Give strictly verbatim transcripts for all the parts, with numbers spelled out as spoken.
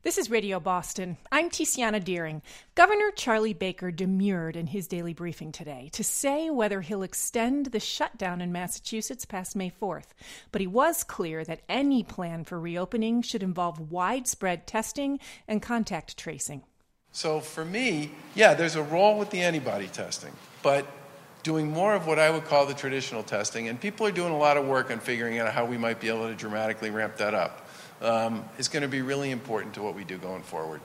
This is Radio Boston. I'm Tiziana Deering. Governor Charlie Baker demurred in his daily briefing today to say whether he'll extend the shutdown in Massachusetts past May fourth. But he was clear that any plan for reopening should involve widespread testing and contact tracing. So for me, yeah, there's a role with the antibody testing, but doing more of what I would call the traditional testing, and people are doing a lot of work on figuring out how we might be able to dramatically ramp that up. Um, is going to be really important to what we do going forward.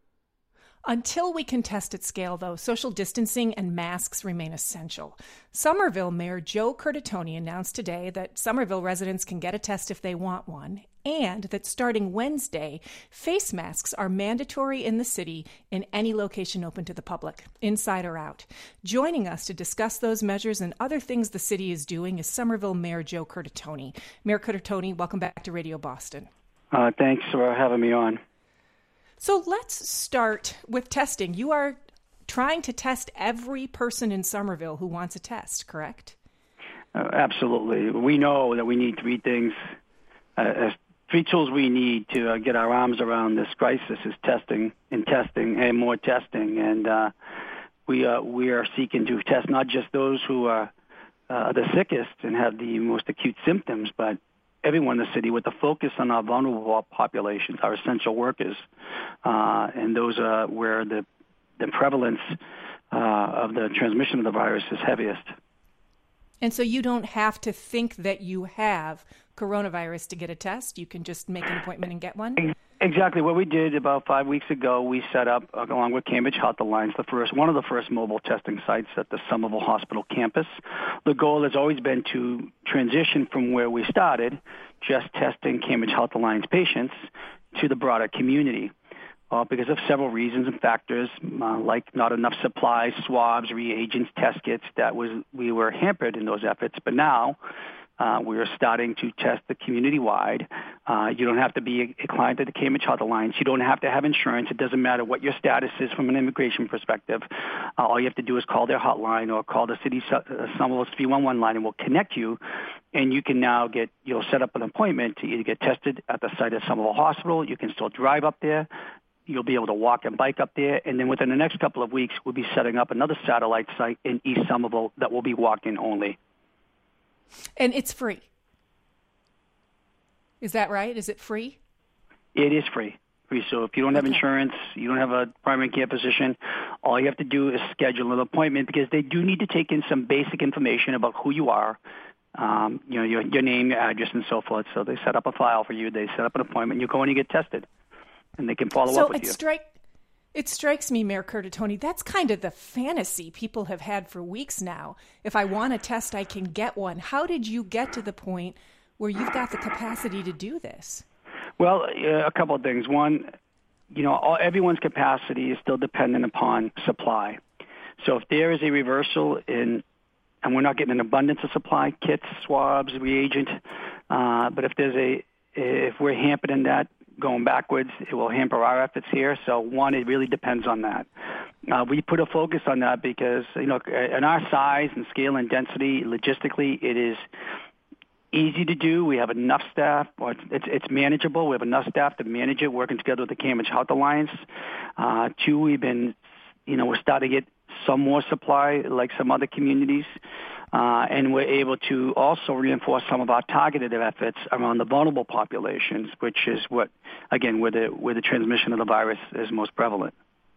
Until we can test at scale, though, social distancing and masks remain essential. Somerville Mayor Joe Curtatone announced today that Somerville residents can get a test if they want one, and that starting Wednesday, face masks are mandatory in the city in any location open to the public, inside or out. Joining us to discuss those measures and other things the city is doing is Somerville Mayor Joe Curtatone. Mayor Curtatone, welcome back to Radio Boston. Uh, thanks for having me on. So let's start with testing. You are trying to test every person in Somerville who wants a test, correct? Uh, absolutely. We know that we need three things, uh, three tools we need to uh, get our arms around this crisis is testing and testing and more testing. And uh, we, uh, we are seeking to test not just those who are uh, the sickest and have the most acute symptoms, but everyone in the city with the focus on our vulnerable populations, our essential workers, uh, and those are where the, the prevalence uh, of the transmission of the virus is heaviest. And so you don't have to think that you have coronavirus to get a test. You can just make an appointment and get one? Exactly. What we did about five weeks ago, we set up, along with Cambridge Health Alliance, the first one of the first mobile testing sites at the Somerville Hospital campus. The goal has always been to transition from where we started, just testing Cambridge Health Alliance patients, to the broader community. Uh, because of several reasons and factors, uh, like not enough supplies, swabs, reagents, test kits, that was we were hampered in those efforts. But now uh, we are starting to test the community-wide. Uh, you don't have to be a, a client of the Cambridge Health Alliance. You don't have to have insurance. It doesn't matter what your status is from an immigration perspective. Uh, all you have to do is call their hotline or call the city uh, Somerville's three one one line, and we'll connect you. And you can now get, you'll set up an appointment to either get tested at the site of Somerville Hospital. You can still drive up there. You'll be able to walk and bike up there. And then within the next couple of weeks, we'll be setting up another satellite site in East Somerville that will be walk-in only. And it's free. Is that right? Is it free? It is free. Free. So if you don't have okay. insurance, you don't have a primary care physician, all you have to do is schedule an appointment because they do need to take in some basic information about who you are, um, you know, your, your name, your address, and so forth. So they set up a file for you. They set up an appointment. You go and you get tested, and they can follow so up with it you. Strike, it strikes me, Mayor Curtatone, that's kind of the fantasy people have had for weeks now. If I want a test, I can get one. How did you get to the point where you've got the capacity to do this? Well, uh, a couple of things. One, you know, all, everyone's capacity is still dependent upon supply. So if there is a reversal in, and we're not getting an abundance of supply, kits, swabs, reagent, uh, but if there's a, if we're hampered in that, going backwards, it will hamper our efforts here. So one, it really depends on that. Uh, we put a focus on that because, you know, in our size and scale and density, logistically, it is easy to do. We have enough staff. Or it's, it's manageable. We have enough staff to manage it, working together with the Cambridge Health Alliance. Uh, two, we've been, you know, we're starting to get some more supply like some other communities. Uh, and we're able to also reinforce some of our targeted efforts around the vulnerable populations, which is what, again, where the where the transmission of the virus is most prevalent.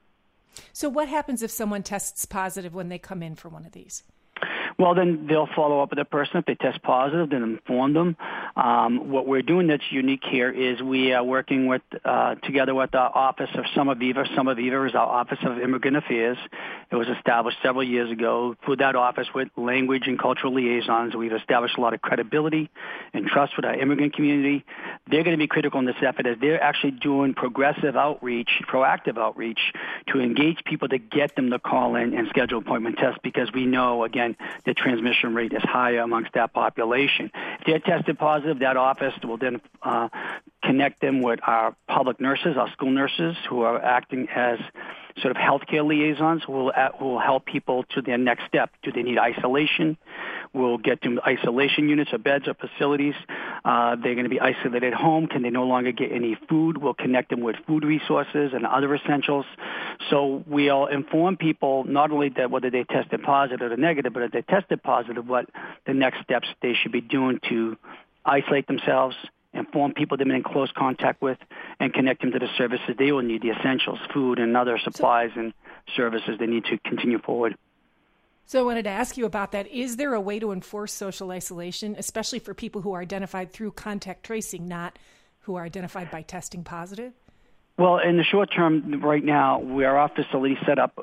So what happens if someone tests positive when they come in for one of these? Well, then they'll follow up with the person. If they test positive, then inform them. Um, what we're doing that's unique here is we are working with uh, together with the Office of Somerviva. Somerviva is our Office of Immigrant Affairs. It was established several years ago. Through that office with language and cultural liaisons, we've established a lot of credibility and trust with our immigrant community. They're going to be critical in this effort as they're actually doing progressive outreach, proactive outreach to engage people to get them to call in and schedule appointment tests because we know, again, the transmission rate is higher amongst that population. If they're tested positive, that office will then uh, connect connect them with our public nurses, our school nurses, who are acting as sort of healthcare liaisons who will, who will help people to their next step. Do they need isolation? We'll get them isolation units or beds or facilities. Uh, they're going to be isolated at home. Can they no longer get any food? We'll connect them with food resources and other essentials. So we'll inform people not only that whether they tested positive or negative, but if they tested positive, what the next steps they should be doing to isolate themselves, inform people they've been in close contact with, and connect them to the services they will need, the essentials, food and other supplies and services they need to continue forward. So I wanted to ask you about that. Is there a way to enforce social isolation, especially for people who are identified through contact tracing, not who are identified by testing positive? Well, in the short term, right now, we are our facility set up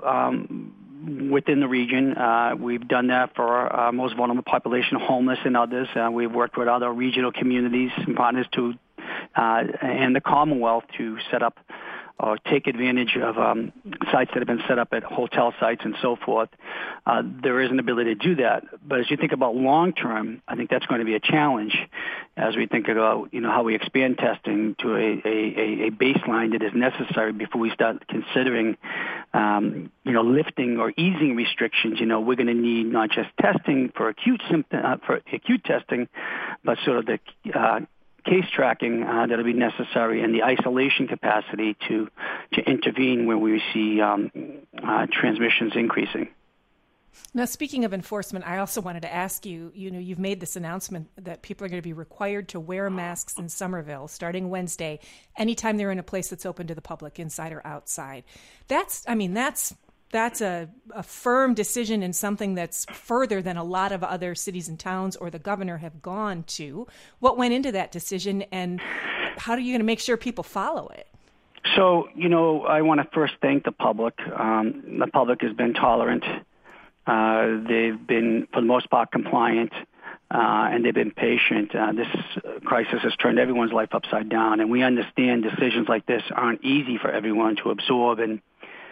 um, within the region. Uh, we've done that for our uh, most vulnerable population, homeless and others. Uh, we've worked with other regional communities and partners to, uh, and the Commonwealth to set up or take advantage of um, sites that have been set up at hotel sites and so forth. Uh, there is an ability to do that. But as you think about long term, I think that's going to be a challenge as we think about, you know, how we expand testing to a, a, a baseline that is necessary before we start considering, um, you know, lifting or easing restrictions. You know, we're going to need not just testing for acute symptom, uh, for acute testing, but sort of the uh, case tracking uh, that will be necessary and the isolation capacity to to intervene when we see um, uh, transmissions increasing. Now, speaking of enforcement, I also wanted to ask you, you know, you've made this announcement that people are going to be required to wear masks in Somerville starting Wednesday, anytime they're in a place that's open to the public, inside or outside. That's, I mean, that's That's a, a firm decision and something that's further than a lot of other cities and towns or the governor have gone to. What went into that decision, and how are you going to make sure people follow it? So, you know, I want to first thank the public. Um, the public has been tolerant. Uh, they've been, for the most part, compliant, uh, and they've been patient. Uh, this crisis has turned everyone's life upside down, and we understand decisions like this aren't easy for everyone to absorb and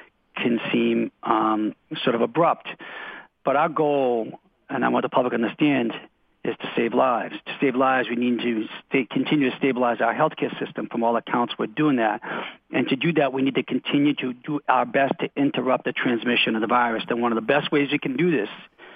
can seem um, sort of abrupt. But our goal, and I want the public to understand, is to save lives. To save lives, we need to stay, continue to stabilize our healthcare system. From all accounts, we're doing that. And to do that, we need to continue to do our best to interrupt the transmission of the virus. And one of the best ways we can do this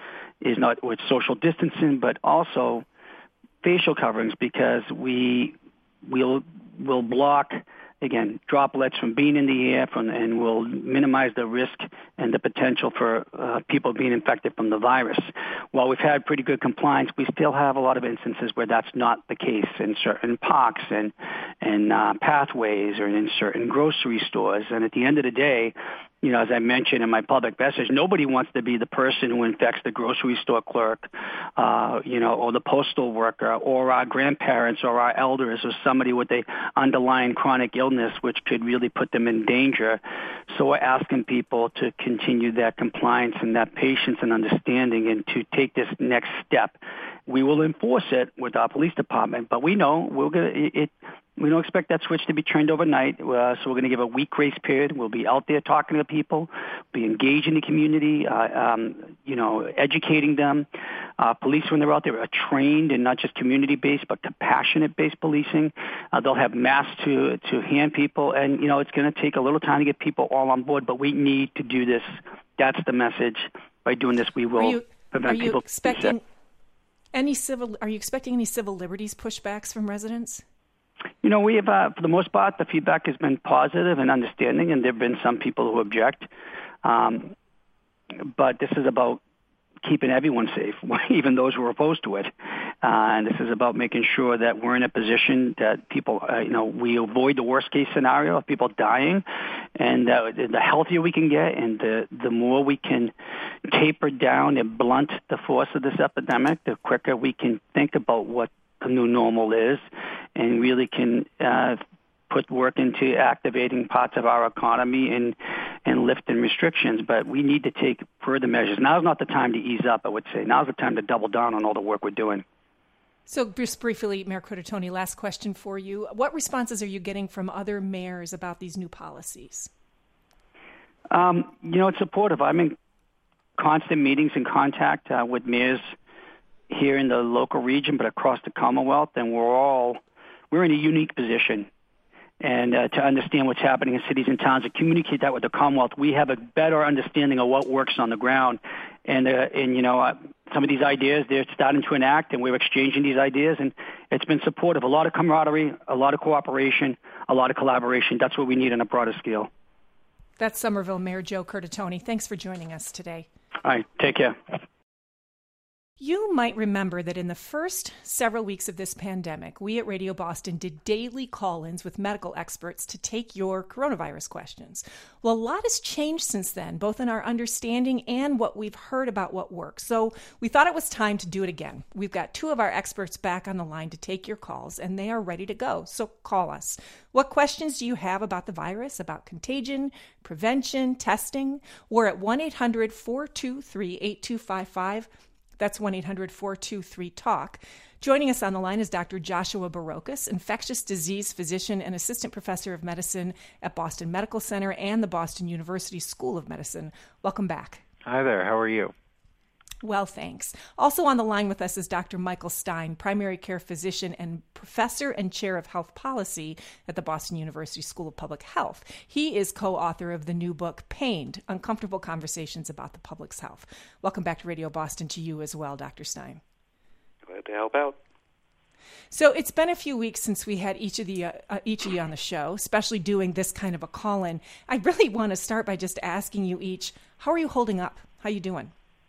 is not with social distancing, but also facial coverings, because we will will block, again, droplets from being in the air from, and will minimize the risk and the potential for uh, people being infected from the virus. While we've had pretty good compliance, we still have a lot of instances where that's not the case in certain parks and, and uh, pathways or in certain grocery stores. And at the end of the day, you know, as I mentioned in my public message, nobody wants to be the person who infects the grocery store clerk, uh, you know, or the postal worker, or our grandparents or our elders, or somebody with a underlying chronic illness, which could really put them in danger. So we're asking people to continue that compliance and that patience and understanding, and to take this next step. We will enforce it with our police department, but we know we're gonna it. We don't expect that switch to be turned overnight, uh, so we're going to give a week grace period. We'll be out there talking to people, be engaged in the community, uh, um, you know, educating them. Uh, police, when they're out there, are trained in not just community-based, but compassionate-based policing. Uh, they'll have masks to, to hand people, and, you know, it's going to take a little time to get people all on board, but we need to do this. That's the message. By doing this, we will are you, prevent are you people expecting any civil? Are you expecting any civil liberties pushbacks from residents? You know, we have, uh, for the most part, the feedback has been positive and understanding, and there have been some people who object. Um, but this is about keeping everyone safe, even those who are opposed to it. Uh, and this is about making sure that we're in a position that people, uh, you know, we avoid the worst case scenario of people dying. And uh, the healthier we can get, and the, the more we can taper down and blunt the force of this epidemic, the quicker we can think about what the new normal is, and really can uh, put work into activating parts of our economy and, and lifting restrictions. But we need to take further measures. Now's not the time to ease up, I would say. Now's the time to double down on all the work we're doing. So just briefly, Mayor Curtatone, last question for you. What responses are you getting from other mayors about these new policies? Um, you know, it's supportive. I'm in constant meetings and contact uh, with mayors here in the local region, but across the Commonwealth, and we're all we're in a unique position. And uh, to understand what's happening in cities and towns and communicate that with the Commonwealth, we have a better understanding of what works on the ground. And, uh, and you know, uh, some of these ideas, they're starting to enact, and we're exchanging these ideas, and it's been supportive. A lot of camaraderie, a lot of cooperation, a lot of collaboration. That's what we need on a broader scale. That's Somerville Mayor Joe Curtatone. Thanks for joining us today. All right, take care. You might remember that in the first several weeks of this pandemic, we at Radio Boston did daily call-ins with medical experts to take your coronavirus questions. Well, a lot has changed since then, both in our understanding and what we've heard about what works. So we thought it was time to do it again. We've got two of our experts back on the line to take your calls, and they are ready to go. So call us. What questions do you have about the virus, about contagion, prevention, testing? We're at one eight hundred four two three eight two five five. That's one eight hundred four two three talk. Joining us on the line is Doctor Joshua Barocas, infectious disease physician and assistant professor of medicine at Boston Medical Center and the Boston University School of Medicine. Welcome back. Hi there. How are you? Well, thanks. Also on the line with us is Doctor Michael Stein, primary care physician and professor and chair of health policy at the Boston University School of Public Health. He is co-author of the new book, Pained, Uncomfortable Conversations About the Public's Health. Welcome back to Radio Boston to you as well, Doctor Stein. Glad to help out. So it's been a few weeks since we had each of the uh, uh, each of you on the show, especially doing this kind of a call-in. I really want to start by just asking you each, how are you holding up? How are you doing?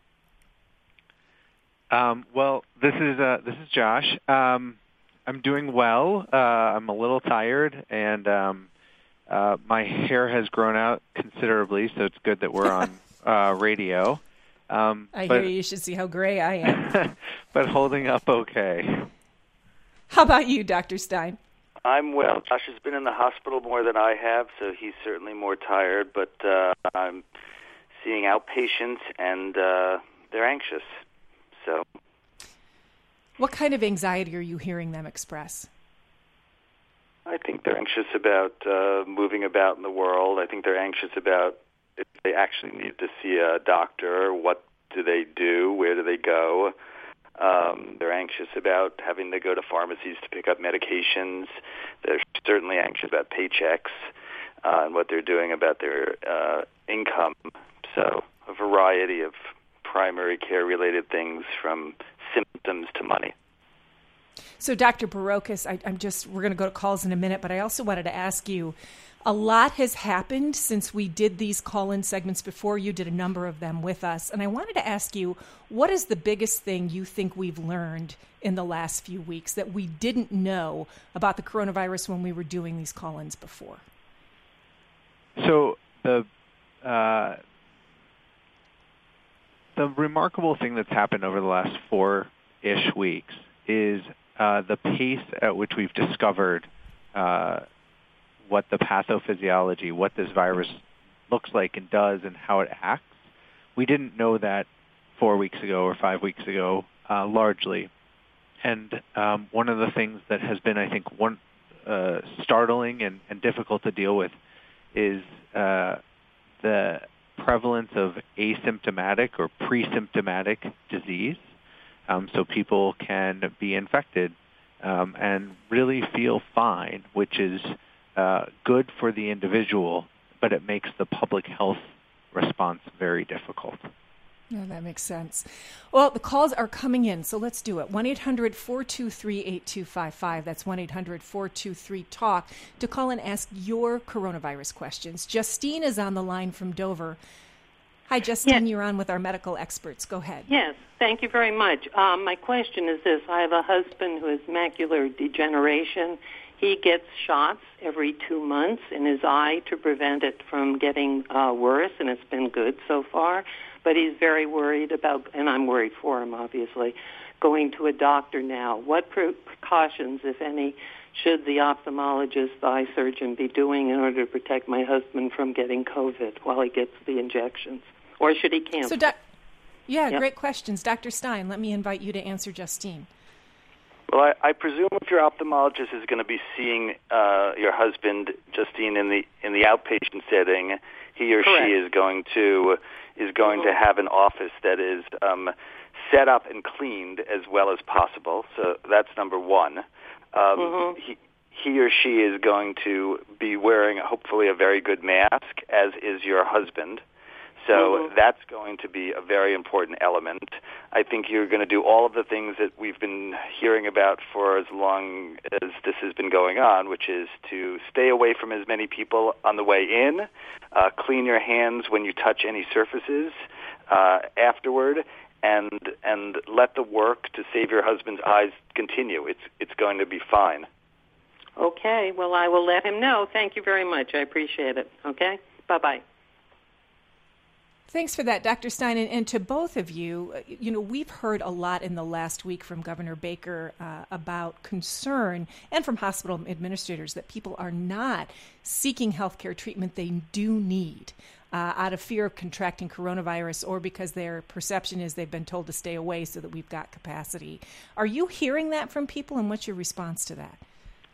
Um, well, this is uh, this is Josh. Um, I'm doing well. Uh, I'm a little tired, and um, uh, my hair has grown out considerably, so it's good that we're on uh, radio. Um, I but, hear you should see how gray I am. But holding up okay. How about you, Doctor Stein? I'm well. Josh has been in the hospital more than I have, so he's certainly more tired, but uh, I'm seeing outpatients, and uh, they're anxious. So, what kind of anxiety are you hearing them express? I think they're anxious about uh, moving about in the world. I think they're anxious about if they actually need to see a doctor, what do they do, where do they go. Um, they're anxious about having to go to pharmacies to pick up medications. They're certainly anxious about paychecks uh, and what they're doing about their uh, income. So a variety of primary care-related things from symptoms to money. So, Doctor Barocas, I, I'm just, we're going to go to calls in a minute, but I also wanted to ask you, a lot has happened since we did these call-in segments before. You did a number of them with us, and I wanted to ask you, what is the biggest thing you think we've learned in the last few weeks that we didn't know about the coronavirus when we were doing these call-ins before? So, the... Uh, The remarkable thing that's happened over the last four-ish weeks is uh, the pace at which we've discovered uh, what the pathophysiology, what this virus looks like and does and how it acts. We didn't know that four weeks ago or five weeks ago, uh, largely. And um, one of the things that has been, I think, one uh, startling and, and difficult to deal with is uh, the prevalence of asymptomatic or pre-symptomatic disease. Um, so people can be infected um, and really feel fine, which is uh, good for the individual, but it makes the public health response very difficult. Yeah, that makes sense. Well, the calls are coming in, so let's do it. one eight hundred four two three eight two five five. That's one eight hundred four two three talk to call and ask your coronavirus questions. Justine is on the line from Dover. Hi, Justine. Yes. You're on with our medical experts. Go ahead. Yes, thank you very much. Um, my question is this. I have a husband who has macular degeneration. He gets shots every two months in his eye to prevent it from getting uh, worse, and it's been good so far. But he's very worried about, and I'm worried for him, obviously, going to a doctor now. What pre- precautions, if any, should the ophthalmologist, the eye surgeon, be doing in order to protect my husband from getting COVID while he gets the injections? Or should he cancel? So, doc- yeah, yep. Great questions. Doctor Stein, let me invite you to answer Justine. Well, I, I presume if your ophthalmologist is going to be seeing uh, your husband, Justine, in the in the outpatient setting, he or Correct. she is going to is going mm-hmm. to have an office that is um, set up and cleaned as well as possible. So that's number one. Um, mm-hmm. he, he or she is going to be wearing, hopefully, a very good mask, as is your husband. So mm-hmm. that's going to be a very important element. I think you're going to do all of the things that we've been hearing about for as long as this has been going on, which is to stay away from as many people on the way in, uh, clean your hands when you touch any surfaces uh, afterward, and and let the work to save your husband's eyes continue. It's it's going to be fine. Okay. Well, I will let him know. Thank you very much. I appreciate it. Okay? Bye-bye. Thanks for that, Doctor Stein. And, and to both of you, you know, we've heard a lot in the last week from Governor Baker uh, about concern, and from hospital administrators, that people are not seeking health care treatment they do need uh, out of fear of contracting coronavirus, or because their perception is they've been told to stay away so that we've got capacity. Are you hearing that from people, and what's your response to that?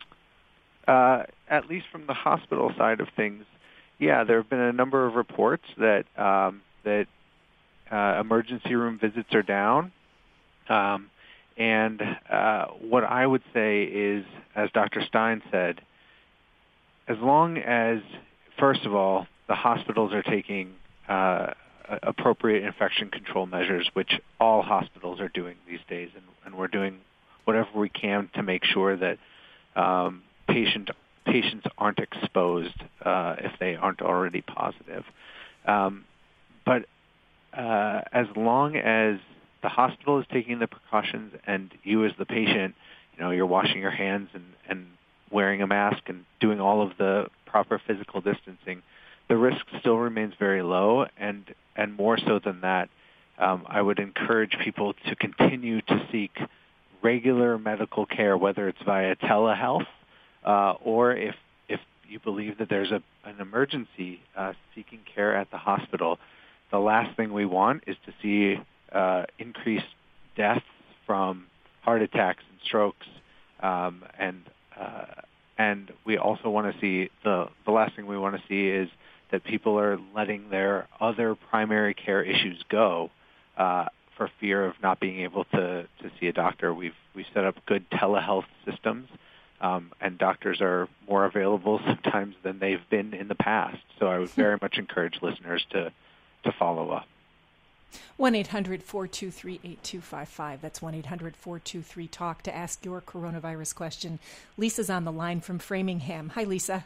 Uh, at least from the hospital side of things, yeah, there have been a number of reports that um, that uh, emergency room visits are down. Um, and uh, what I would say is, as Doctor Stein said, as long as, first of all, the hospitals are taking uh, appropriate infection control measures, which all hospitals are doing these days, and, and we're doing whatever we can to make sure that um, patient patients aren't exposed uh, if they aren't already positive. Um, but uh, as long as the hospital is taking the precautions, and you as the patient, you know, you're washing your hands and, and wearing a mask and doing all of the proper physical distancing, the risk still remains very low. And, and more so than that, um, I would encourage people to continue to seek regular medical care, whether it's via telehealth, Uh, or if if you believe that there's a, an emergency uh, seeking care at the hospital, the last thing we want is to see uh, increased deaths from heart attacks and strokes, um, and uh, and we also want to see the the last thing we want to see is that people are letting their other primary care issues go uh, for fear of not being able to, to see a doctor. We've we set up good telehealth systems. Um, and doctors are more available sometimes than they've been in the past. So I would very much encourage listeners to, to follow up. one eight hundred four two three eight two five five. That's one eight hundred four two three talk to ask your coronavirus question. Lisa's on the line from Framingham. Hi, Lisa.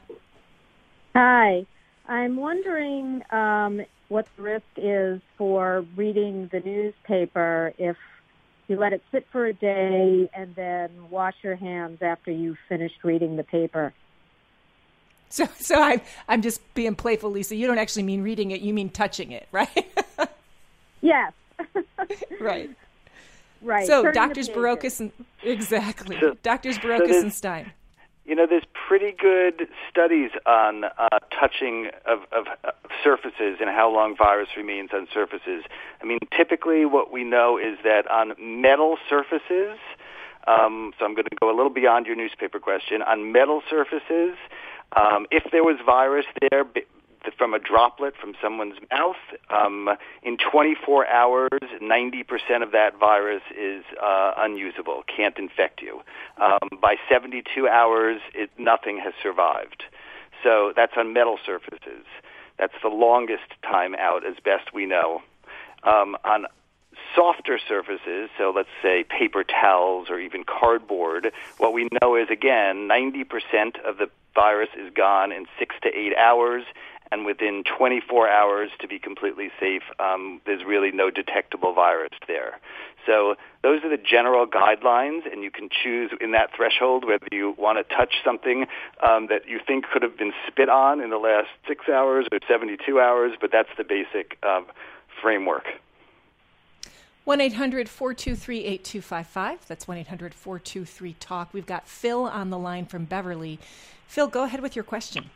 Hi. I'm wondering um, what the risk is for reading the newspaper if you let it sit for a day and then wash your hands after you've finished reading the paper. So so I'm, I'm just being playful, Lisa. You don't actually mean reading it. You mean touching it, right? Yes. Right. Right. So Turning Doctors Barocas and exactly. So, Doctors Barocas so and Stein. You know, there's pretty good studies on uh, touching of, of, of surfaces and how long virus remains on surfaces. I mean, typically what we know is that on metal surfaces, um, so I'm going to go a little beyond your newspaper question, on metal surfaces, um, if there was virus there from a droplet from someone's mouth, um, in twenty-four hours, ninety percent of that virus is uh, unusable, can't infect you. Um, by seventy-two hours, it, nothing has survived. So that's on metal surfaces. That's the longest time out, as best we know. Um, on softer surfaces, so let's say paper towels or even cardboard, what we know is, again, ninety percent of the virus is gone in six to eight hours, and within twenty-four hours, to be completely safe, um, there's really no detectable virus there. So those are the general guidelines, and you can choose in that threshold whether you want to touch something um, that you think could have been spit on in the last six hours or seventy-two hours, but that's the basic um, framework. one eight hundred four two three eight two five five. That's one eight hundred four two three talk. We've got Phil on the line from Beverly. Phil, go ahead with your question.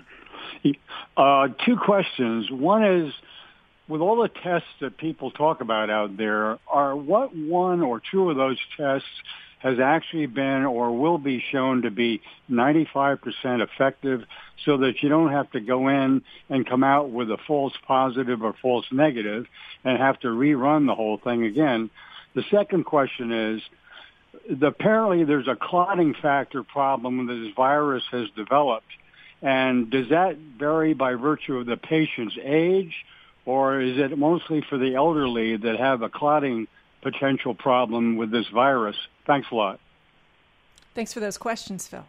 Uh, two questions. One is, with all the tests that people talk about out there, are what one or two of those tests has actually been or will be shown to be ninety-five percent effective so that you don't have to go in and come out with a false positive or false negative and have to rerun the whole thing again? The second question is, the, apparently there's a clotting factor problem that this virus has developed. And does that vary by virtue of the patient's age, or is it mostly for the elderly that have a clotting potential problem with this virus? Thanks a lot. Thanks for those questions, Phil.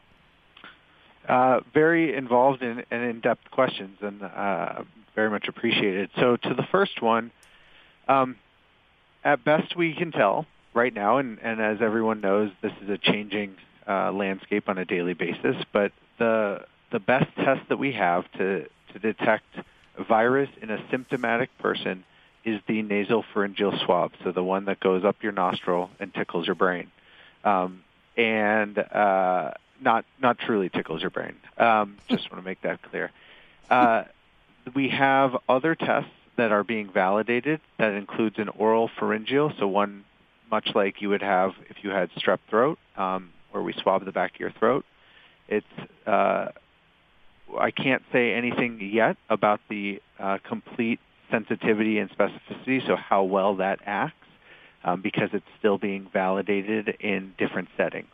Uh, very involved in, and in-depth questions, and uh, very much appreciated. So to the first one, um, at best we can tell right now, and, and as everyone knows, this is a changing uh, landscape on a daily basis, but the the best test that we have to, to detect a virus in a symptomatic person is the nasopharyngeal swab, so the one that goes up your nostril and tickles your brain. Um, and uh, not not truly tickles your brain. Um, just want to make that clear. Uh, we have other tests that are being validated that includes an oral pharyngeal, so one much like you would have if you had strep throat, um, where we swab the back of your throat. It's uh, I can't say anything yet about the uh, complete sensitivity and specificity, so how well that acts, um, because it's still being validated in different settings.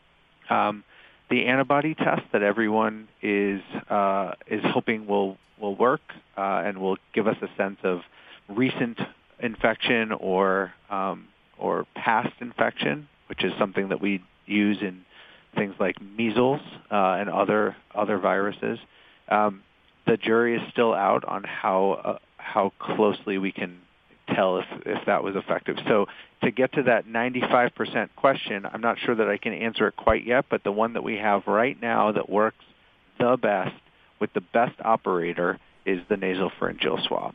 Um, the antibody test that everyone is uh, is hoping will will work uh, and will give us a sense of recent infection or um, or past infection, which is something that we use in things like measles uh, and other other viruses. Um, the jury is still out on how uh, how closely we can tell if, if that was effective. So to get to that ninety-five percent question, I'm not sure that I can answer it quite yet, but the one that we have right now that works the best with the best operator is the nasopharyngeal swab.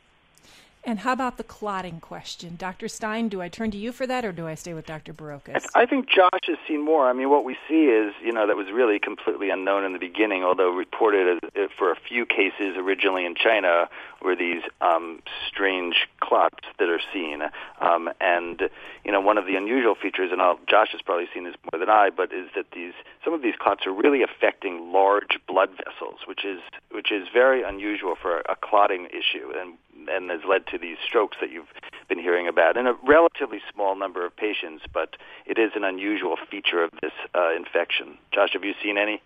And how about the clotting question? Doctor Stein, do I turn to you for that, or do I stay with Doctor Barocas? I think Josh has seen more. I mean, what we see is, you know, that was really completely unknown in the beginning, although reported as, for a few cases originally in China were these um, strange clots that are seen. Um, and, you know, one of the unusual features, and I'll, Josh has probably seen this more than I, but is that these some of these clots are really affecting large blood vessels, which is which is very unusual for a clotting issue, and and has led to these strokes that you've been hearing about in a relatively small number of patients, but it is an unusual feature of this uh, infection. Josh, have you seen any?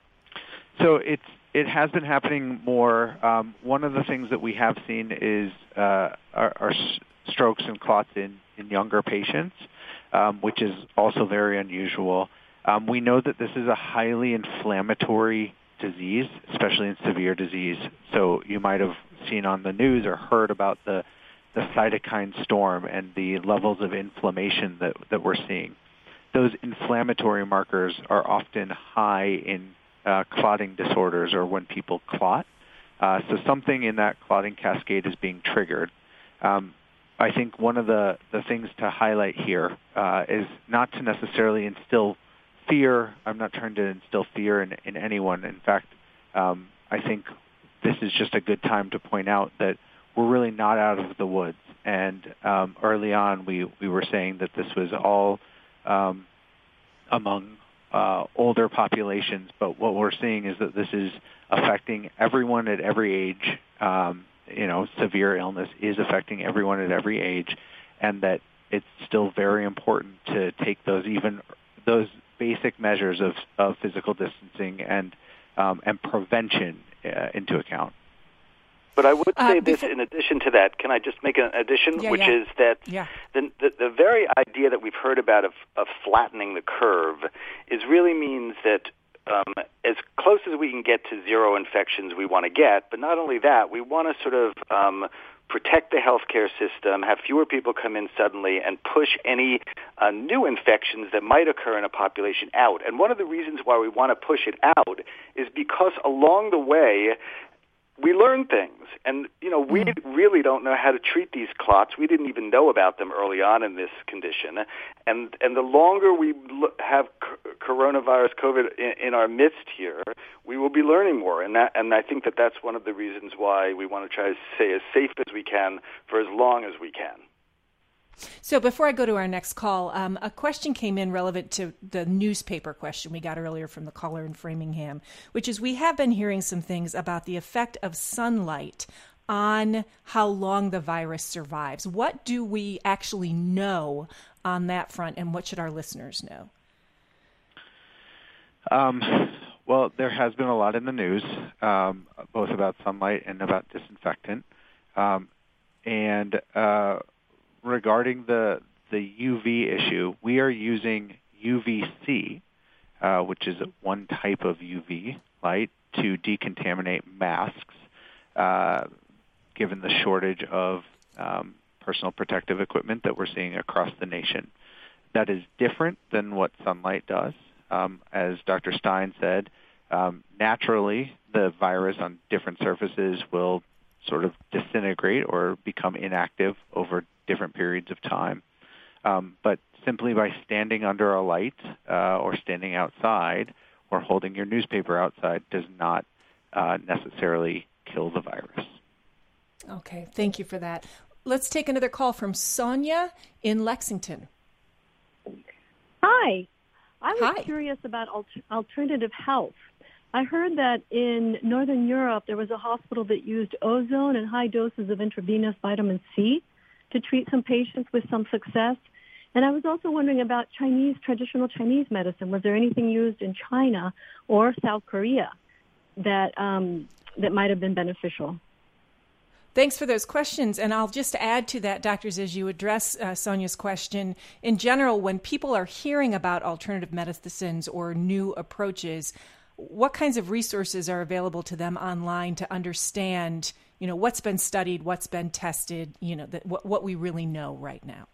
So it's it has been happening more. Um, one of the things that we have seen is uh, are, are strokes and clots in, in younger patients, um, which is also very unusual. Um, we know that this is a highly inflammatory disease, especially in severe disease. So you might have seen on the news or heard about the, the cytokine storm and the levels of inflammation that, that we're seeing. Those inflammatory markers are often high in uh, clotting disorders or when people clot. Uh, so something in that clotting cascade is being triggered. Um, I think one of the, the things to highlight here uh, is not to necessarily instill fear. I'm not trying to instill fear in, in anyone. In fact, um, I think this is just a good time to point out that we're really not out of the woods. And um, early on, we, we were saying that this was all um, among uh, older populations, but what we're seeing is that this is affecting everyone at every age. Um, you know, severe illness is affecting everyone at every age, and that it's still very important to take those even those basic measures of, of physical distancing and um, and prevention uh, into account. But I would say uh, this before... in addition to that. Can I just make an addition, yeah, which yeah. is that yeah. the, the the very idea that we've heard about of, of flattening the curve is really means that um, as close as we can get to zero infections we want to get, but not only that, we want to sort of um, protect the healthcare system, have fewer people come in suddenly, and push any uh, new infections that might occur in a population out. And one of the reasons why we want to push it out is because along the way, we learn things. And, you know, we mm. really don't know how to treat these clots. We didn't even know about them early on in this condition. And and the longer we have coronavirus, COVID in, in our midst here, we will be learning more. And that, and I think that that's one of the reasons why we want to try to stay as safe as we can for as long as we can. So before I go to our next call, um, a question came in relevant to the newspaper question we got earlier from the caller in Framingham, which is we have been hearing some things about the effect of sunlight on how long the virus survives. What do we actually know on that front, and what should our listeners know? Um, well, there has been a lot in the news, um, both about sunlight and about disinfectant. Um, and uh, regarding the the U V issue, we are using U V C, uh, which is one type of U V light, to decontaminate masks, uh, given the shortage of um, personal protective equipment that we're seeing across the nation. That is different than what sunlight does. Um, as Doctor Stein said, um, naturally the virus on different surfaces will sort of disintegrate or become inactive over different periods of time. Um, but simply by standing under a light uh, or standing outside or holding your newspaper outside does not uh, necessarily kill the virus. Okay, thank you for that. Let's take another call from Sonia in Lexington. Hi. I was Hi. curious about alter- alternative health. I heard that in Northern Europe there was a hospital that used ozone and high doses of intravenous vitamin C to treat some patients with some success. And I was also wondering about Chinese, traditional Chinese medicine. Was there anything used in China or South Korea that um, that might have been beneficial? Thanks for those questions. And I'll just add to that, doctors, as you address uh, Sonia's question. In general, when people are hearing about alternative medicines or new approaches, what kinds of resources are available to them online to understand, you know, what's been studied, what's been tested, you know, that, what, what we really know right now?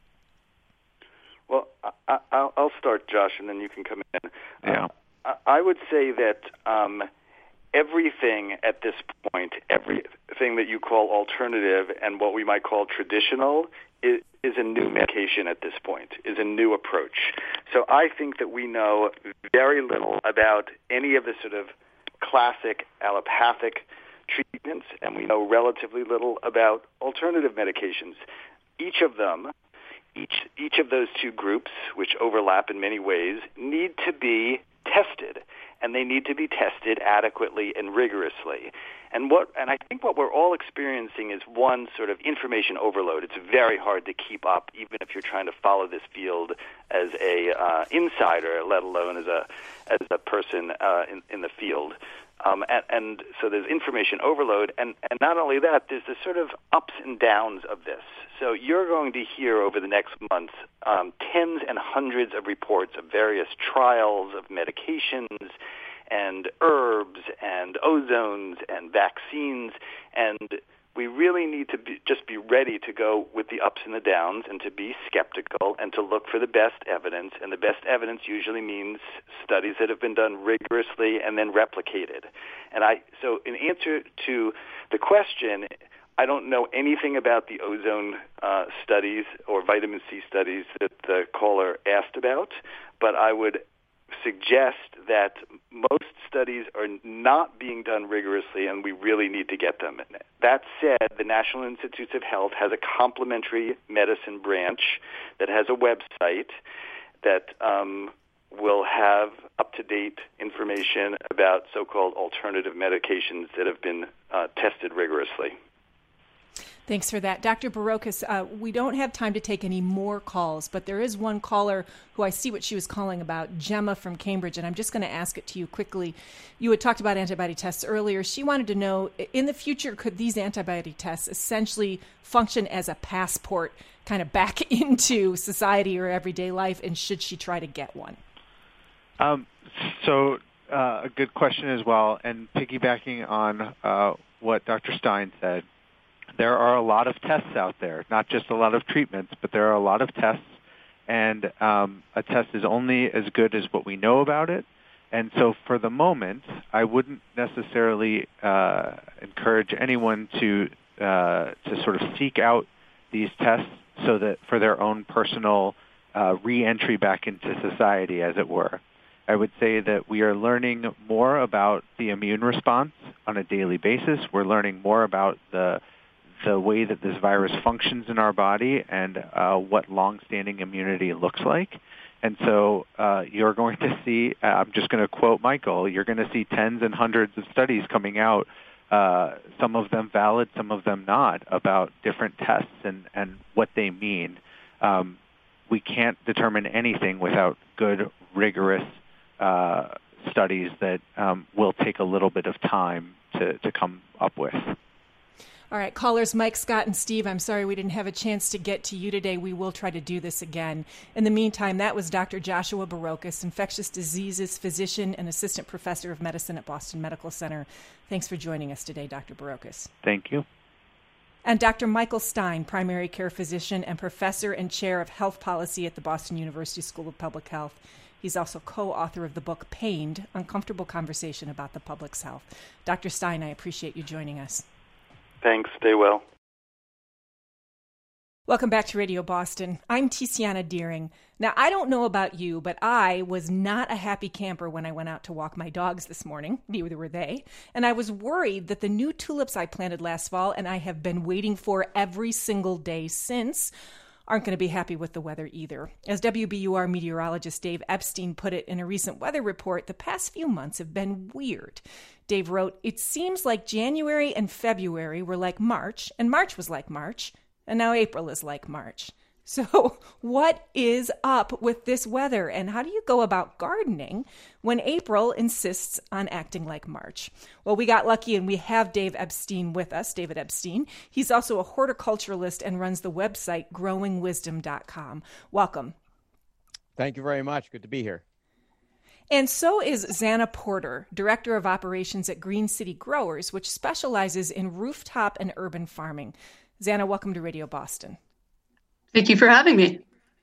Well, I, I'll, I'll start, Josh, and then you can come in. Yeah. Uh, I would say that um, everything at this point, everything that you call alternative and what we might call traditional is, is a new medication at this point, is a new approach. So I think that we know very little about any of the sort of classic allopathic treatments, and we know relatively little about alternative medications. Each of them, each each of those two groups, which overlap in many ways, need to be tested, and they need to be tested adequately and rigorously. And what and I think what we're all experiencing is one sort of information overload. It's very hard to keep up, even if you're trying to follow this field as a uh, insider, let alone as a as a person uh, in, in the field. Um, and, and so there's information overload, and, and not only that, there's the sort of ups and downs of this. So you're going to hear over the next month um, tens and hundreds of reports of various trials of medications and herbs and ozones and vaccines, and we really need to be, just be ready to go with the ups and the downs and to be skeptical and to look for the best evidence. And the best evidence usually means studies that have been done rigorously and then replicated. And I, so in answer to the question, I don't know anything about the ozone uh, studies or vitamin C studies that the caller asked about, but I would suggest that most studies are not being done rigorously, and we really need to get them. That said, the National Institutes of Health has a complementary medicine branch that has a website that um, will have up-to-date information about so-called alternative medications that have been uh, tested rigorously. Thanks for that. Doctor Barocas, uh, we don't have time to take any more calls, but there is one caller who I see what she was calling about, Gemma from Cambridge, and I'm just going to ask it to you quickly. You had talked about antibody tests earlier. She wanted to know, in the future, could these antibody tests essentially function as a passport kind of back into society or everyday life, and should she try to get one? Um, so uh, a good question as well, and piggybacking on uh, what Doctor Stein said, there are a lot of tests out there, not just a lot of treatments, but there are a lot of tests, and um, a test is only as good as what we know about it. And so for the moment, I wouldn't necessarily uh, encourage anyone to uh, to sort of seek out these tests so that for their own personal uh, re-entry back into society, as it were. I would say that we are learning more about the immune response on a daily basis. We're learning more about the the way that this virus functions in our body and uh, what long-standing immunity looks like. And so uh, you're going to see, uh, I'm just going to quote Michael, you're going to see tens and hundreds of studies coming out, uh, some of them valid, some of them not, about different tests and, and what they mean. Um, we can't determine anything without good, rigorous uh, studies that um, will take a little bit of time to, to come up with. All right, callers Mike, Scott, and Steve, I'm sorry we didn't have a chance to get to you today. We will try to do this again. In the meantime, that was Doctor Joshua Barocas, infectious diseases physician and assistant professor of medicine at Boston Medical Center. Thanks for joining us today, Doctor Barocas. Thank you. And Doctor Michael Stein, primary care physician and professor and chair of health policy at the Boston University School of Public Health. He's also co-author of the book Pained, Uncomfortable Conversation About the Public's Health. Doctor Stein, I appreciate you joining us. Thanks. Stay well. Welcome back to Radio Boston. I'm Tiziana Deering. Now, I don't know about you, but I was not a happy camper when I went out to walk my dogs this morning. Neither were they. And I was worried that the new tulips I planted last fall, and I have been waiting for every single day since, aren't going to be happy with the weather either. As W B U R meteorologist Dave Epstein put it in a recent weather report, the past few months have been weird. Dave wrote, "It seems like January and February were like March, and March was like March, and now April is like March." So what is up with this weather, and how do you go about gardening when April insists on acting like March? Well, we got lucky, and we have Dave Epstein with us, David Epstein. He's also a horticulturalist and runs the website growing wisdom dot com. Welcome. Thank you very much. Good to be here. And so is Xana Porter, Director of Operations at Green City Growers, which specializes in rooftop and urban farming. Xana, welcome to Radio Boston. Thank you for having me.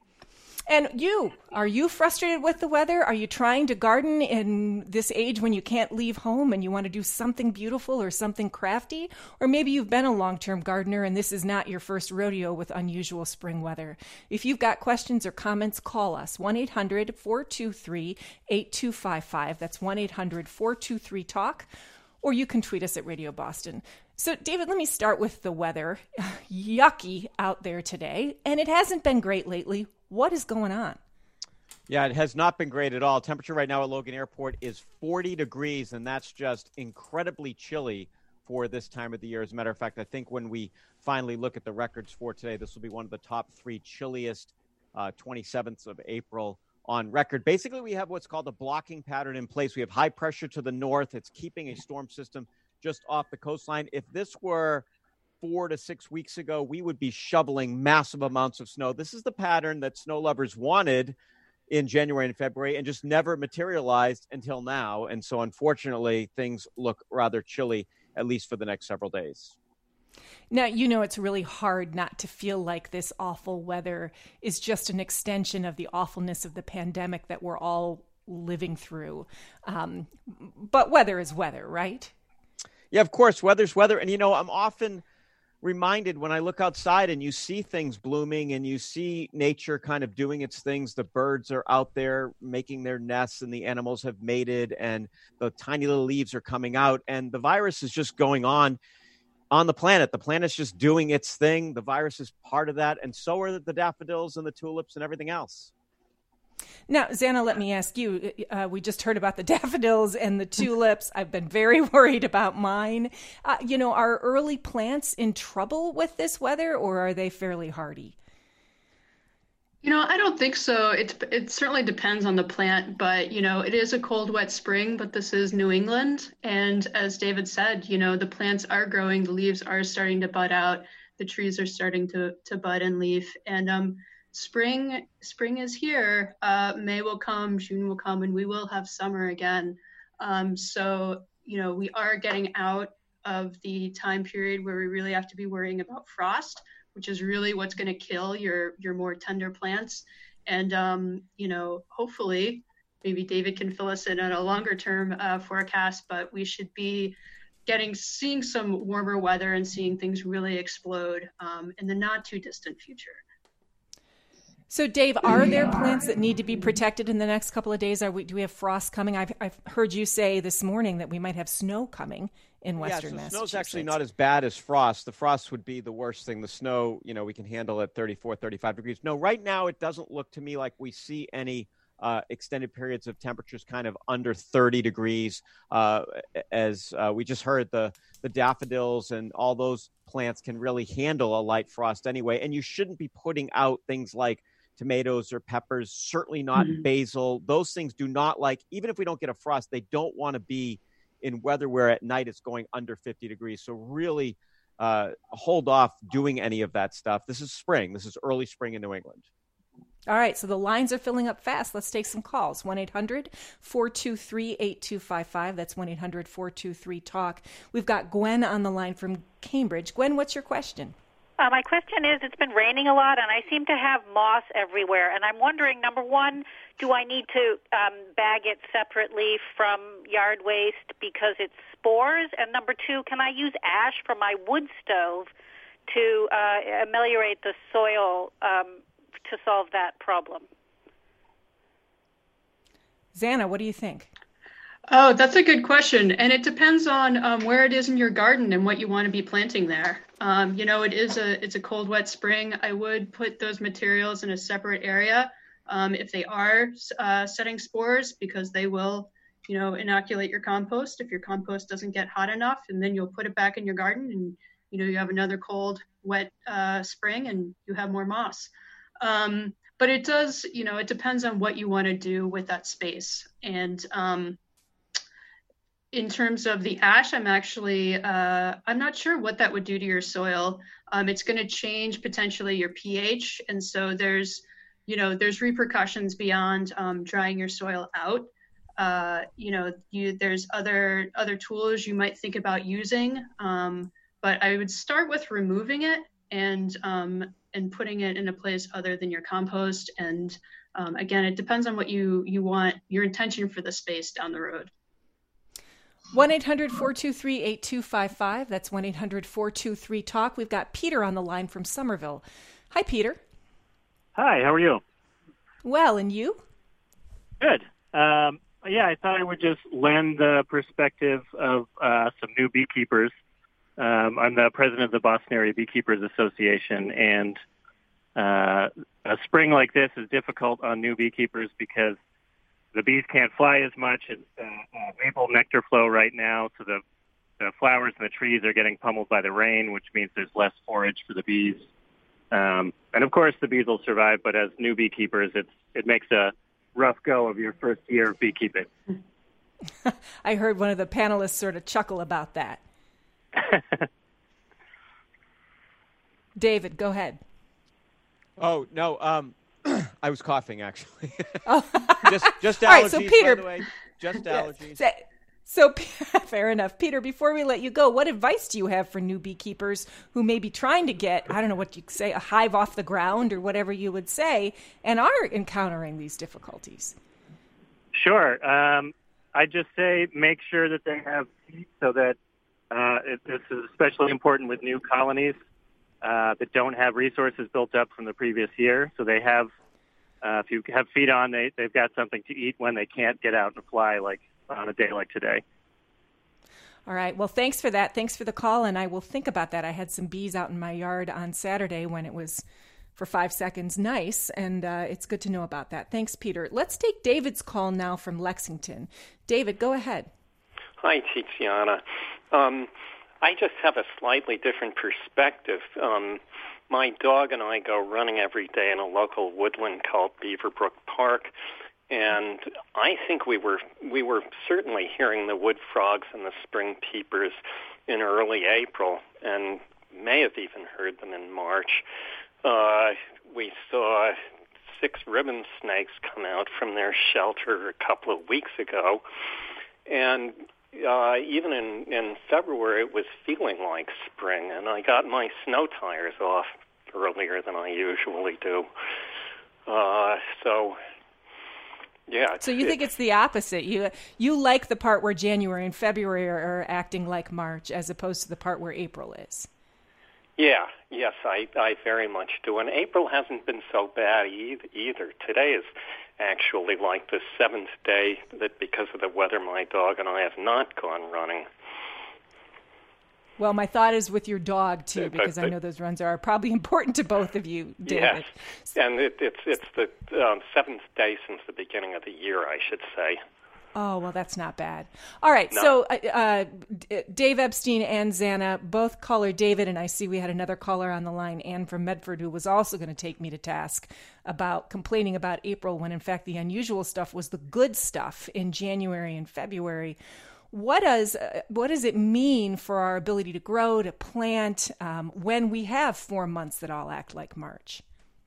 And you, are you frustrated with the weather? Are you trying to garden in this age when you can't leave home and you want to do something beautiful or something crafty? Or maybe you've been a long-term gardener and this is not your first rodeo with unusual spring weather. If you've got questions or comments, call us, one eight hundred four two three eight two five five. That's one eight hundred four two three talk. Or you can tweet us at Radio Boston. So, David, let me start with the weather. Yucky out there today, and it hasn't been great lately. What is going on? Yeah, it has not been great at all. Temperature right now at Logan Airport is forty degrees, and that's just incredibly chilly for this time of the year. As a matter of fact, I think when we finally look at the records for today, this will be one of the top three chilliest uh, twenty-seventh of April on record. Basically, we have what's called a blocking pattern in place. We have high pressure to the north. It's keeping a storm system just off the coastline. If this were four to six weeks ago, we would be shoveling massive amounts of snow. This is the pattern that snow lovers wanted in January and February and just never materialized until now. And so, unfortunately, things look rather chilly, at least for the next several days. Now, you know, it's really hard not to feel like this awful weather is just an extension of the awfulness of the pandemic that we're all living through. Um, but weather is weather, right? Yeah, of course, weather's weather. And, you know, I'm often reminded when I look outside and you see things blooming and you see nature kind of doing its things. The birds are out there making their nests and the animals have mated and the tiny little leaves are coming out and the virus is just going on on the planet. The planet's just doing its thing. The virus is part of that. And so are the daffodils and the tulips and everything else. Now, Xana, let me ask you, uh, we just heard about the daffodils and the tulips. I've been very worried about mine. Uh, you know, are early plants in trouble with this weather or are they fairly hardy? You know, I don't think so. It, it certainly depends on the plant, but, you know, it is a cold, wet spring, but this is New England. And as David said, you know, the plants are growing, the leaves are starting to bud out, the trees are starting to, to bud and leaf. And, um, Spring, spring is here. Uh, May will come, June will come, and we will have summer again. Um, so, you know, we are getting out of the time period where we really have to be worrying about frost, which is really what's going to kill your your more tender plants. And, um, you know, hopefully, maybe David can fill us in on a longer term uh, forecast, but we should be getting, seeing some warmer weather and seeing things really explode um, in the not too distant future. So, Dave, are there plants that need to be protected in the next couple of days? Are we, do we have frost coming? I've, I've heard you say this morning that we might have snow coming in western yeah, so Massachusetts. Snow's actually not as bad as frost. The frost would be the worst thing. The snow, you know, we can handle at thirty-four, thirty-five degrees. No, right now it doesn't look to me like we see any uh, extended periods of temperatures kind of under thirty degrees. Uh, as uh, we just heard, the, the daffodils and all those plants can really handle a light frost anyway. And you shouldn't be putting out things like tomatoes or peppers, certainly not Mm-hmm. basil. Those things do not like, even if we don't get a frost, they don't want to be in weather where at night it's going under fifty degrees. So really uh, hold off doing any of that stuff. This is spring. This is early spring in New England. All right, so the lines are filling up fast. Let's take some calls. one eight hundred four two three eight two five five. That's one eight hundred four two three talk. We've got Gwen on the line from Cambridge. Gwen, what's your question? Uh, my question is, it's been raining a lot, and I seem to have moss everywhere. And I'm wondering, number one, do I need to um, bag it separately from yard waste because it's spores? And number two, can I use ash from my wood stove to uh, ameliorate the soil um, to solve that problem? Xana, what do you think? Oh, that's a good question. And it depends on um, where it is in your garden and what you want to be planting there. Um, you know, it is a it's a cold, wet spring. I would put those materials in a separate area um, if they are uh, setting spores, because they will, you know, inoculate your compost if your compost doesn't get hot enough. And then you'll put it back in your garden and, you know, you have another cold, wet uh, spring and you have more moss. Um, but it does, you know, it depends on what you want to do with that space. And um, in terms of the ash, I'm actually, uh, I'm not sure what that would do to your soil. Um, it's going to change potentially your pH. And so there's, you know, there's repercussions beyond um, drying your soil out. Uh, you know, you, there's other other tools you might think about using, um, but I would start with removing it and um, and putting it in a place other than your compost. And um, again, it depends on what you you want, your intention for the space down the road. one eight hundred four two three eight two five five. That's one eight hundred four two three talk. We've got Peter on the line from Somerville. Hi, Peter. Hi, how are you? Well, and you? Good. Um, yeah, I thought I would just lend the perspective of uh, some new beekeepers. Um, I'm the president of the Boston Area Beekeepers Association, and uh, a spring like this is difficult on new beekeepers because the bees can't fly as much. It's uh, uh, maple nectar flow right now, so the, the flowers and the trees are getting pummeled by the rain, which means there's less forage for the bees. Um, and of course, the bees will survive, but as new beekeepers, it's it makes a rough go of your first year of beekeeping. I heard one of the panelists sort of chuckle about that. David, go ahead. Oh, no, um, I was coughing, actually. Oh. just just allergies, All right, so Peter, by the way. Just allergies. So, so, fair enough. Peter, before we let you go, what advice do you have for new beekeepers who may be trying to get, I don't know what you say, a hive off the ground or whatever you would say, and are encountering these difficulties? Sure. Um, I just say make sure that they have seeds so that uh, it, this is especially important with new colonies uh, that don't have resources built up from the previous year. So they have, uh, if you have feet on, they, they've got something to eat when they can't get out and fly like on a day like today. All right. Well, thanks for that. Thanks for the call, and I will think about that. I had some bees out in my yard on Saturday when it was, for five seconds, nice, and uh, it's good to know about that. Thanks, Peter. Let's take David's call now from Lexington. David, go ahead. Hi, Tiziana. Um, I just have a slightly different perspective. Um, my dog and I go running every day in a local woodland called Beaverbrook Park. And I think we were we were certainly hearing the wood frogs and the spring peepers in early April, and may have even heard them in March. Uh, we saw six ribbon snakes come out from their shelter a couple of weeks ago, and uh, even in, in February it was feeling like spring, and I got my snow tires off earlier than I usually do. Uh, so... Yeah. So you think it's the opposite. You you like the part where January and February are, are acting like March as opposed to the part where April is. Yeah, yes, I, I very much do. And April hasn't been so bad either. Today is actually like the seventh day that because of the weather my dog and I have not gone running. Well, my thought is with your dog, too, because but, but, I know those runs are probably important to both of you, David. Yes, and it, it's it's the um, seventh day since the beginning of the year, I should say. Oh, well, that's not bad. All right. No. So uh, Dave Epstein and Xana, both caller David, and I see we had another caller on the line, Ann from Medford, who was also going to take me to task about complaining about April when, in fact, the unusual stuff was the good stuff in January and February. What does uh, what does it mean for our ability to grow, to plant, um, when we have four months that all act like March?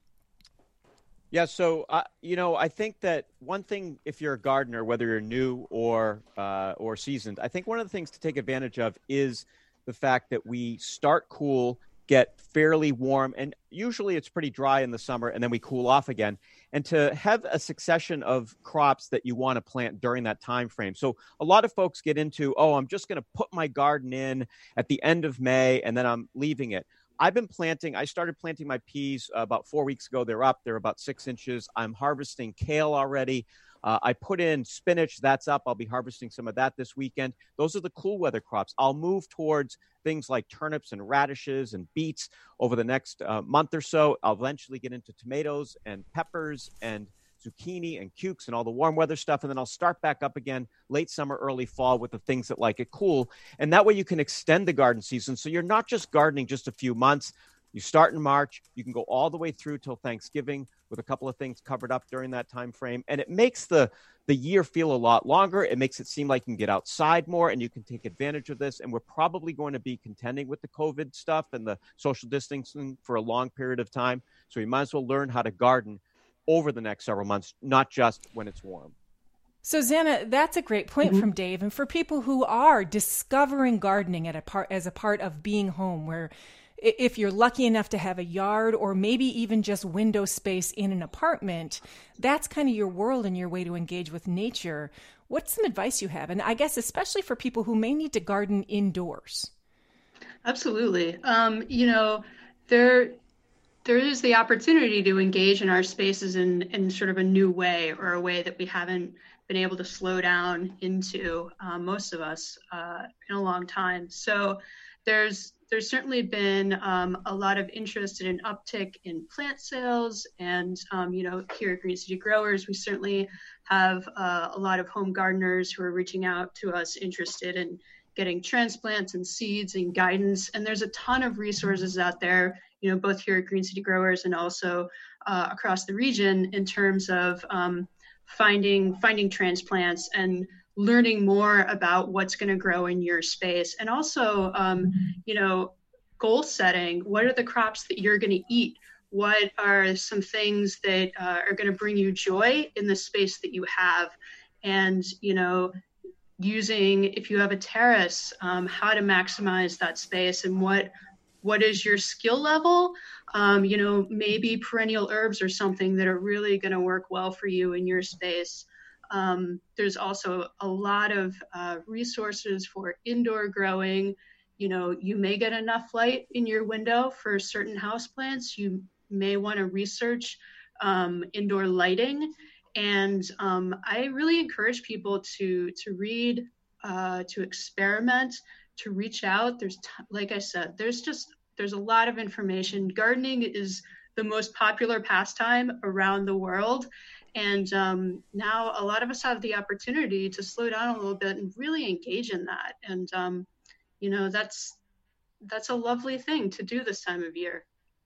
Yeah, so, uh, you know, I think that one thing, if you're a gardener, whether you're new or uh, or seasoned, I think one of the things to take advantage of is the fact that we start cool, get fairly warm, and usually it's pretty dry in the summer, and then we cool off again. And to have a succession of crops that you want to plant during that time frame. So a lot of folks get into, oh, I'm just going to put my garden in at the end of May, and then I'm leaving it. I've been planting, I started planting my peas uh, about four weeks ago. They're up, they're about six inches. I'm harvesting kale already. Uh, I put in spinach, that's up. I'll be harvesting some of that this weekend. Those are the cool weather crops. I'll move towards things like turnips and radishes and beets over the next uh, month or so. I'll eventually get into tomatoes and peppers and zucchini and cukes and all the warm weather stuff. And then I'll start back up again late summer, early fall with the things that like it cool. And that way you can extend the garden season. So you're not just gardening just a few months. You start in March, you can go all the way through till Thanksgiving with a couple of things covered up during that time frame. And it makes the, the year feel a lot longer. It makes it seem like you can get outside more and you can take advantage of this. And we're probably going to be contending with the COVID stuff and the social distancing for a long period of time. So we might as well learn how to garden over the next several months, not just when it's warm. So, Xana, that's a great point mm-hmm. from Dave. And for people who are discovering gardening at a part, as a part of being home, where if you're lucky enough to have a yard or maybe even just window space in an apartment, that's kind of your world and your way to engage with nature. What's some advice you have? And I guess especially for people who may need to garden indoors. Absolutely. Um, you know, there... there is the opportunity to engage in our spaces in, in sort of a new way, or a way that we haven't been able to slow down into, uh, most of us, uh, in a long time. So there's there's certainly been um, a lot of interest in an uptick in plant sales. And, um, you know, here at Green City Growers, we certainly have uh, a lot of home gardeners who are reaching out to us interested in getting transplants and seeds and guidance. And there's a ton of resources out there, you know, both here at Green City Growers and also uh, across the region in terms of um, finding finding transplants and learning more about what's going to grow in your space. And also, um, you know, goal setting. What are the crops that you're going to eat? What are some things that uh, are going to bring you joy in the space that you have? And, you know, using, if you have a terrace, um, how to maximize that space and what what is your skill level? Um, you know, maybe perennial herbs are something that are really going to work well for you in your space. Um, there's also a lot of uh, resources for indoor growing. You know, you may get enough light in your window for certain houseplants. You may want to research um, indoor lighting. And um, I really encourage people to to read, uh, to experiment, to reach out. There's, t- like I said, there's just, there's a lot of information. Gardening is the most popular pastime around the world. And um, now a lot of us have the opportunity to slow down a little bit and really engage in that. And, um, you know, that's, that's a lovely thing to do this time of year.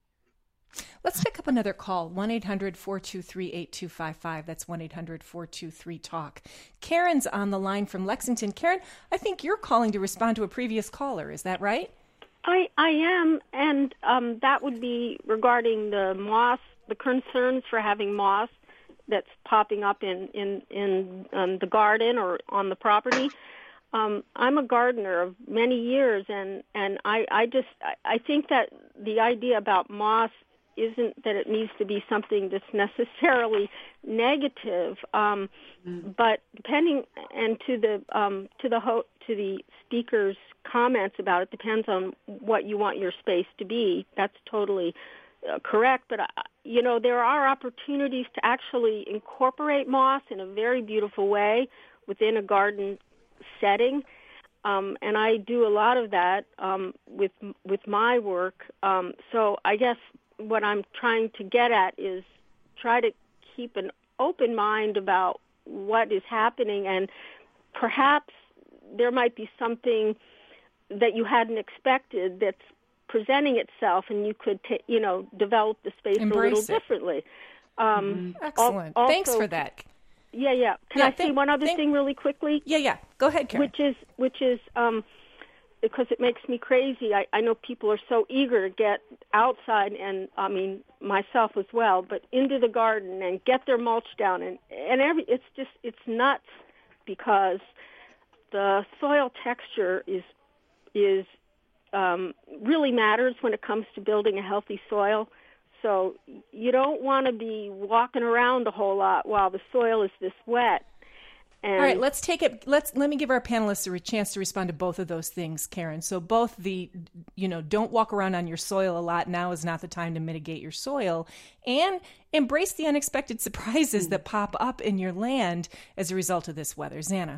Let's pick up another call, one eight hundred four two three eight two five five. That's one eight hundred four two three talk. Karen's on the line from Lexington. Karen, I think you're calling to respond to a previous caller. Is that right? I, I am, and um, that would be regarding the moss, the concerns for having moss that's popping up in, in, in um, the garden or on the property. Um, I'm a gardener of many years, and, and I, I just I think that the idea about moss isn't that it needs to be something that's necessarily negative, um, mm. but depending and to the um, to the ho- to the speaker's comments about it depends on what you want your space to be. That's totally uh, correct. But uh, you know, there are opportunities to actually incorporate moss in a very beautiful way within a garden setting. Um, and I do a lot of that um, with with my work. Um, so I guess what I'm trying to get at is try to keep an open mind about what is happening, and perhaps there might be something that you hadn't expected that's presenting itself, and you could, ta- you know, develop the space Embrace a little it. differently. Um, mm-hmm. Excellent. Also, Thanks for that. Yeah, yeah. Can yeah, I say one other think, thing really quickly? Yeah, yeah. Go ahead, Karen. Which is, which is, um, because it makes me crazy. I, I know people are so eager to get outside, and I mean myself as well, but into the garden and get their mulch down, and and every it's just it's nuts because the soil texture is is um, really matters when it comes to building a healthy soil. So you don't want to be walking around a whole lot while the soil is this wet. And all right, let's take it. Let's let me give our panelists a chance to respond to both of those things, Karen. So both the, you know, don't walk around on your soil a lot. Now is not the time to mitigate your soil, and embrace the unexpected surprises mm. that pop up in your land as a result of this weather. Xana.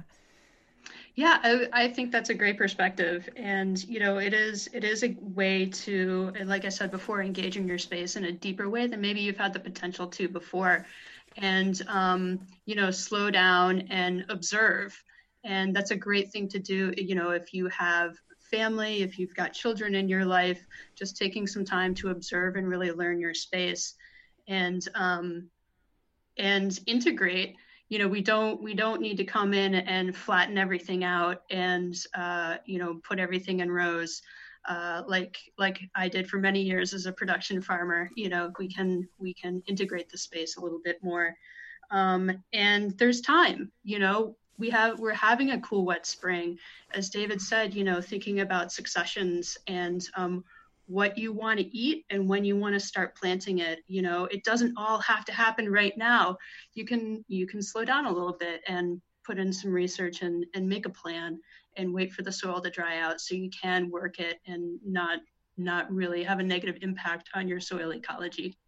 Yeah, I, I think that's a great perspective, and you know, it is it is a way to, like I said before, engage in your space in a deeper way than maybe you've had the potential to before. And, um, you know, slow down and observe. And that's a great thing to do, you know, if you have family, if you've got children in your life, just taking some time to observe and really learn your space and um, and integrate. You know, we don't we don't need to come in and flatten everything out and, uh, you know, put everything in rows. Uh, like like I did for many years as a production farmer. You know, we can we can integrate the space a little bit more, um, and there's time. You know, we have we're having a cool, wet spring, as David said. You know, thinking about successions and um, what you want to eat and when you want to start planting it. You know, it doesn't all have to happen right now. You can you can slow down a little bit and put in some research and and make a plan and wait for the soil to dry out so you can work it and not not really have a negative impact on your soil ecology.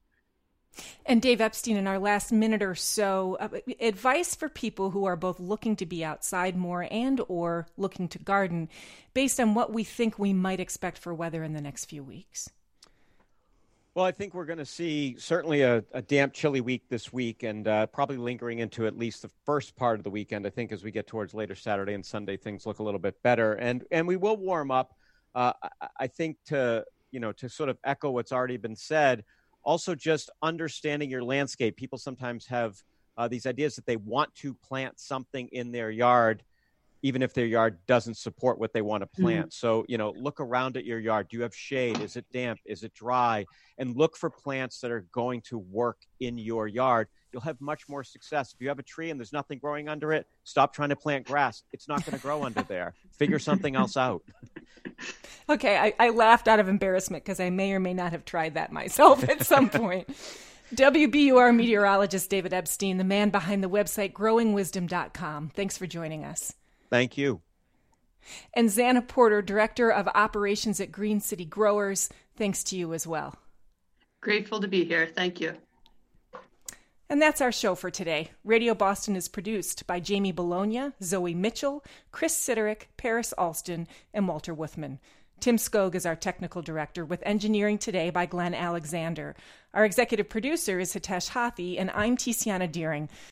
And Dave Epstein, in our last minute or so, uh, advice for people who are both looking to be outside more and or looking to garden based on what we think we might expect for weather in the next few weeks. Well, I think we're going to see certainly a, a damp, chilly week this week and uh, probably lingering into at least the first part of the weekend. I think as we get towards later Saturday and Sunday, things look a little bit better. And and we will warm up. Uh, I, I think to, you know, to sort of echo what's already been said, also just understanding your landscape. People sometimes have uh, these ideas that they want to plant something in their yard, even if their yard doesn't support what they want to plant. Mm-hmm. So, you know, look around at your yard. Do you have shade? Is it damp? Is it dry? And look for plants that are going to work in your yard. You'll have much more success. If you have a tree and there's nothing growing under it, stop trying to plant grass. It's not going to grow under there. Figure something else out. Okay, I, I laughed out of embarrassment because I may or may not have tried that myself at some point. W B U R meteorologist David Epstein, the man behind the website growing wisdom dot com. Thanks for joining us. Thank you. And Xana Porter, Director of Operations at Green City Growers, thanks to you as well. Grateful to be here. Thank you. And that's our show for today. Radio Boston is produced by Jamie Bologna, Zoe Mitchell, Chris Siderick, Paris Alston, and Walter Wuthman. Tim Skog is our technical director, with engineering today by Glenn Alexander. Our executive producer is Hitesh Hathi, and I'm Tiziana Deering.